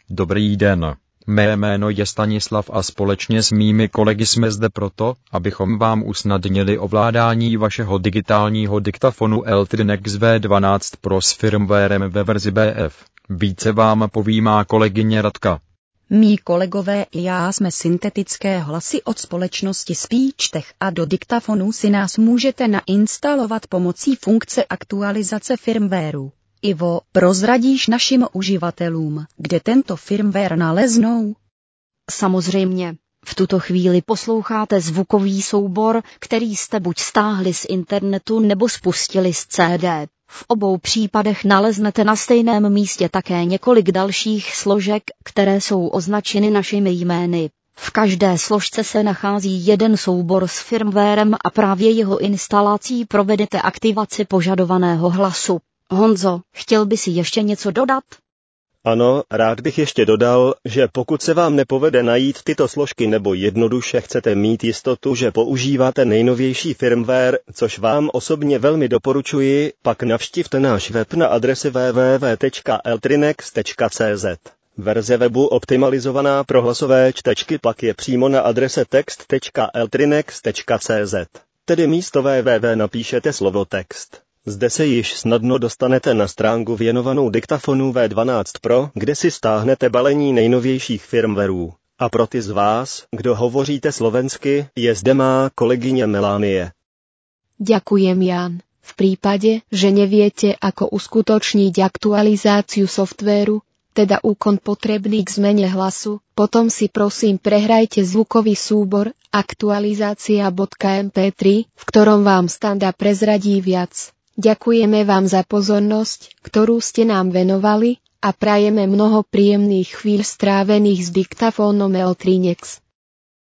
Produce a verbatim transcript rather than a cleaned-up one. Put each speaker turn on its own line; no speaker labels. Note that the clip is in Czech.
Dobrý den. Mé jméno je Stanislav a společně s mými kolegy jsme zde proto, abychom vám usnadnili ovládání vašeho digitálního diktafonu Eltrinex V dvanáct Pro s firmwarem ve verzi B F. Více vám poví má kolegyně Radka.
Mí kolegové i já jsme syntetické hlasy od společnosti Speechtech a do diktafonu si nás můžete nainstalovat pomocí funkce aktualizace firmwareu. Ivo, prozradíš našim uživatelům, kde tento firmware naleznou?
Samozřejmě. V tuto chvíli posloucháte zvukový soubor, který jste buď stáhli z internetu nebo spustili z C D. V obou případech naleznete na stejném místě také několik dalších složek, které jsou označeny našimi jmény. V každé složce se nachází jeden soubor s firmwarem a právě jeho instalací provedete aktivaci požadovaného hlasu. Honzo, chtěl by si ještě něco dodat?
Ano, rád bych ještě dodal, že pokud se vám nepovede najít tyto složky nebo jednoduše chcete mít jistotu, že používáte nejnovější firmware, což vám osobně velmi doporučuji, pak navštivte náš web na adrese w w w tečka eltrinex tečka c z. Verze webu optimalizovaná pro hlasové čtečky pak je přímo na adrese text tečka eltrinex tečka c z. Tedy místo www napíšete slovo text. Zde se již snadno dostanete na stránku věnovanou diktafonu V dvanáct Pro, kde si stáhnete balení nejnovějších firmwareů. A pro ty z vás, kdo hovoříte slovensky, je zde má kolegyně Melánie.
Ďakujem, Jan. V prípade, že neviete, ako uskutočniť aktualizáciu softvéru, teda úkon potrebný k zmene hlasu, potom si prosím prehrajte zvukový súbor aktualizácia bodka em pé tri, v ktorom vám Standa prezradí viac. Ďakujeme vám za pozornosť, ktorú ste nám venovali a prajeme mnoho príjemných chvíľ strávených s diktafónom Eltrinex.